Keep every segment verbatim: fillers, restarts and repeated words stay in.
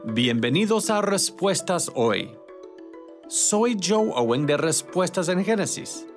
Bienvenidos a Respuestas Hoy. Soy Joe Owen de Respuestas en Génesis.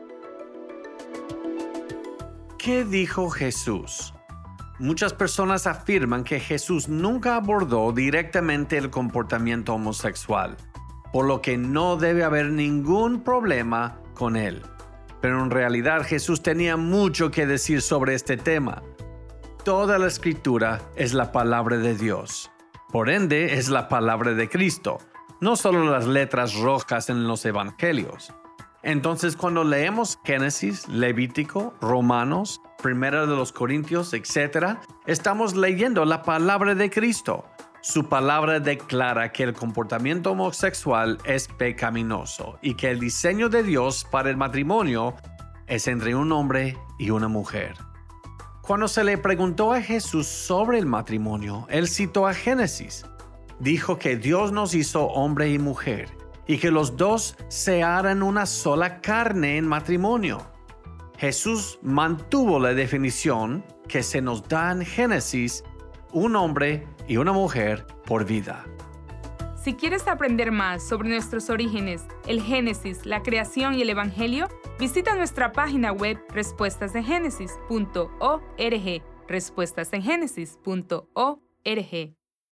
¿Qué dijo Jesús? Muchas personas afirman que Jesús nunca abordó directamente el comportamiento homosexual, por lo que no debe haber ningún problema con él. Pero en realidad Jesús tenía mucho que decir sobre este tema. Toda la Escritura es la palabra de Dios. Por ende, es la palabra de Cristo, no solo las letras rojas en los evangelios. Entonces, cuando leemos Génesis, Levítico, Romanos, Primera de los Corintios, etcétera, estamos leyendo la palabra de Cristo. Su palabra declara que el comportamiento homosexual es pecaminoso y que el diseño de Dios para el matrimonio es entre un hombre y una mujer. Cuando se le preguntó a Jesús sobre el matrimonio, él citó a Génesis. Dijo que Dios nos hizo hombre y mujer y que los dos se harán una sola carne en matrimonio. Jesús mantuvo la definición que se nos da en Génesis, un hombre y una mujer por vida. Si quieres aprender más sobre nuestros orígenes, el Génesis, la creación y el Evangelio, visita nuestra página web respuestas en génesis punto org, respuestas en génesis punto org.